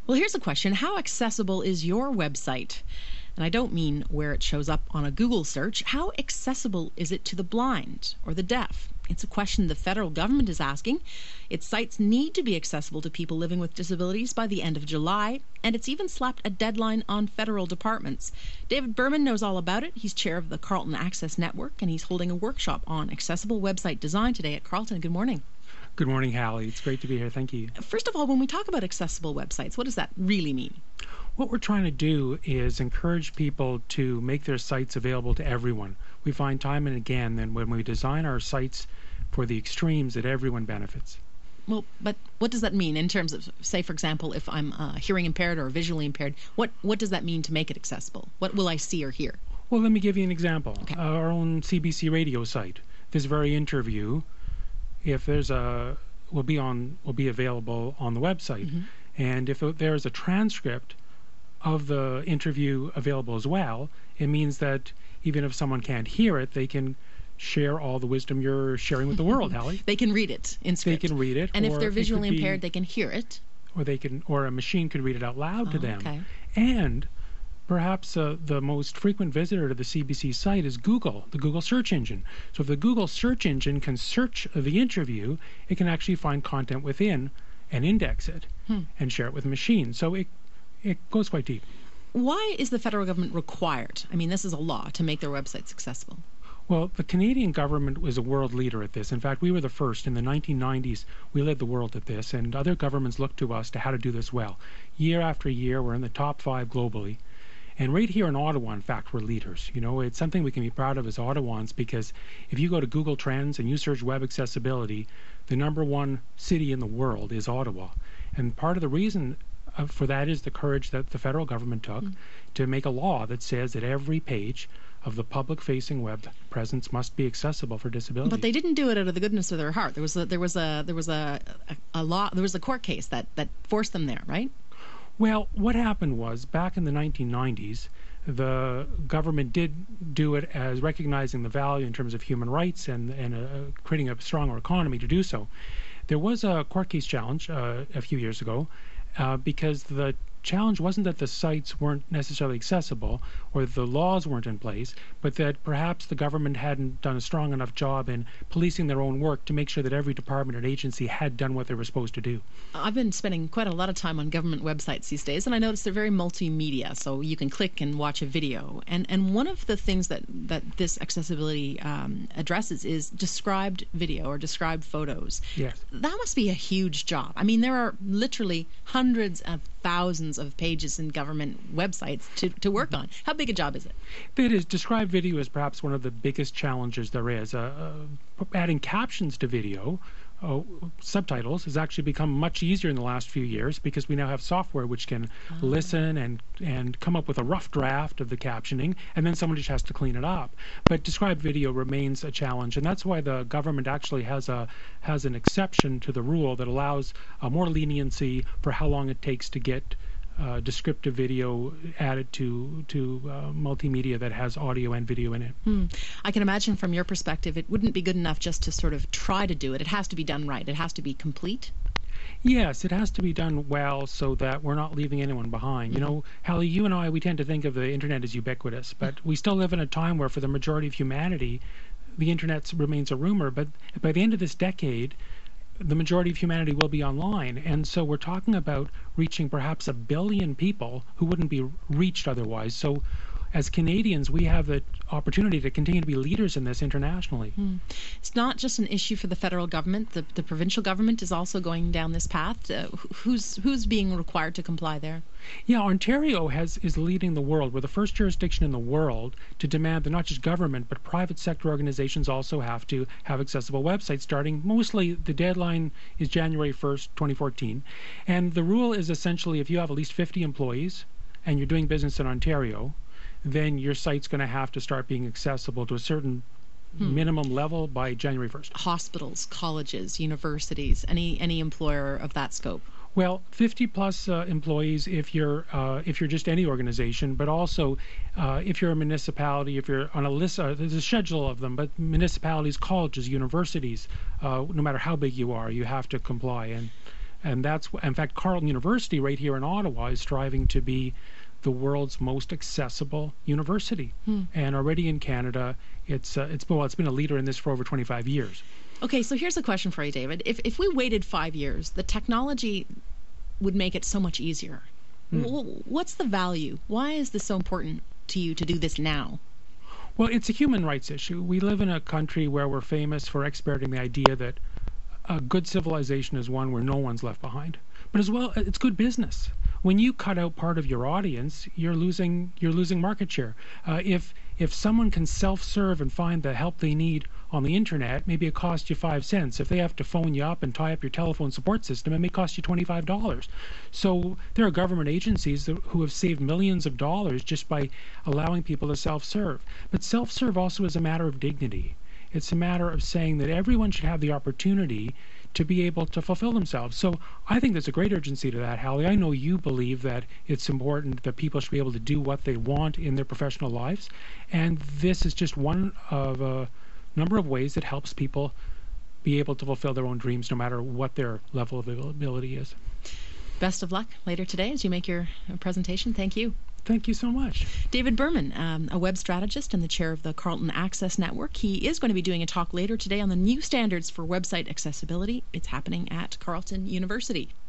Well, here's a question. How accessible is your website? And I don't mean where it shows up on a Google search. How accessible is it to the blind or the deaf? It's a question the federal government is asking. Its sites need to be accessible to people living with disabilities by the end of July, and it's even slapped a deadline on federal departments. David Berman knows all about it. He's chair of the Carleton Access Network, and he's holding a workshop on accessible website design today at Carleton. Good morning. Good morning, Hallie. It's great to be here. Thank you. First of all, when we talk about accessible websites, what does that really mean? What we're trying to do is encourage people to make their sites available to everyone. We find time and again that when we design our sites for the extremes, that everyone benefits. Well, but what does that mean in terms of, say, for example, if I'm hearing impaired or visually impaired, what does that mean to make it accessible? What will I see or hear? Well, let me give you an example. Okay. Our own CBC radio site, this very interview, if there's will be available on the website. Mm-hmm. And if there's a transcript of the interview available as well, it means that even if someone can't hear it, they can share all the wisdom you're sharing with the world, Hallie. They can read it in script. They can read it. And if they're visually impaired, they can hear it. Or a machine could read it out loud to them. Okay. And perhaps the most frequent visitor to the CBC site is Google, the Google search engine. So if the Google search engine can search the interview, it can actually find content within and index it and share it with machines. So it goes quite deep. Why is the federal government required? I mean, this is a law to make their websites accessible. Well, the Canadian government was a world leader at this. In fact, we were the first. In the 1990s, we led the world at this, and other governments looked to us to how to do this well. Year after year, we're in the top 5 globally. And right here in Ottawa, in fact, we're leaders. You know, it's something we can be proud of as Ottawans, because if you go to Google Trends and you search web accessibility, the #1 city in the world is Ottawa. And part of the reason for that is the courage that the federal government took to make a law that says that every page of the public-facing web presence must be accessible for disabilities. But they didn't do it out of the goodness of their heart. There was a law. There was a court case that forced them there, right? Well, what happened was, back in the 1990s, the government did do it as recognizing the value in terms of human rights and creating a stronger economy to do so. There was a court case challenge a few years ago because the challenge wasn't that the sites weren't necessarily accessible or the laws weren't in place, but that perhaps the government hadn't done a strong enough job in policing their own work to make sure that every department and agency had done what they were supposed to do. I've been spending quite a lot of time on government websites these days, and I noticed they're very multimedia, so you can click and watch a video. And one of the things that this accessibility addresses is described video or described photos. Yes. That must be a huge job. I mean, there are literally hundreds of thousands of pages in government websites to work on. How big a job is it? It is. Described video is perhaps one of the biggest challenges there is. Adding captions to video, subtitles, has actually become much easier in the last few years because we now have software which can listen and come up with a rough draft of the captioning, and then someone just has to clean it up. But described video remains a challenge, and that's why the government actually has an exception to the rule that allows more leniency for how long it takes to get descriptive video added to multimedia that has audio and video in it. I can imagine from your perspective it wouldn't be good enough just to sort of try to do it. It has to be done right. It has to be complete. Yes, it has to be done well so that we're not leaving anyone behind. You know, Hallie, you and I, we tend to think of the internet as ubiquitous, but we still live in a time where for the majority of humanity, the internet remains a rumor. But by the end of this decade, the majority of humanity will be online, and so we're talking about reaching perhaps 1 billion people who wouldn't be reached otherwise. So as Canadians, we have the opportunity to continue to be leaders in this internationally. It's not just an issue for the federal government. The provincial government is also going down this path. Who's being required to comply there? Yeah, Ontario is leading the world. We're the first jurisdiction in the world to demand that not just government, but private sector organizations also have to have accessible websites, starting mostly, the deadline is January 1st, 2014. And the rule is essentially if you have at least 50 employees and you're doing business in Ontario, then your site's going to have to start being accessible to a certain minimum level by January 1st. Hospitals, colleges, universities, any employer of that scope. Well, 50 plus employees if you're just any organization, but also if you're a municipality, if you're on a list, there's a schedule of them, but municipalities, colleges, universities, no matter how big you are, you have to comply. And that's, in fact, Carleton University right here in Ottawa is striving to be the world's most accessible university. And already in Canada, it's been a leader in this for over 25 years. Okay, so here's a question for you, David. If we waited 5 years, the technology would make it so much easier. What's the value? Why is this so important to you to do this now? Well, it's a human rights issue. We live in a country where we're famous for exporting the idea that a good civilization is one where no one's left behind. But as well, it's good business. When you cut out part of your audience, you're losing market share. If someone can self-serve and find the help they need on the internet, maybe it costs you 5 cents. If they have to phone you up and tie up your telephone support system, it may cost you $25. So there are government agencies who have saved millions of dollars just by allowing people to self-serve. But self-serve also is a matter of dignity. It's a matter of saying that everyone should have the opportunity to be able to fulfill themselves. So I think there's a great urgency to that, Hallie. I know you believe that it's important that people should be able to do what they want in their professional lives. And this is just one of a number of ways that helps people be able to fulfill their own dreams, no matter what their level of ability is. Best of luck later today as you make your presentation. Thank you. Thank you so much. David Berman, a web strategist and the chair of the Carleton Access Network. He is going to be doing a talk later today on the new standards for website accessibility. It's happening at Carleton University.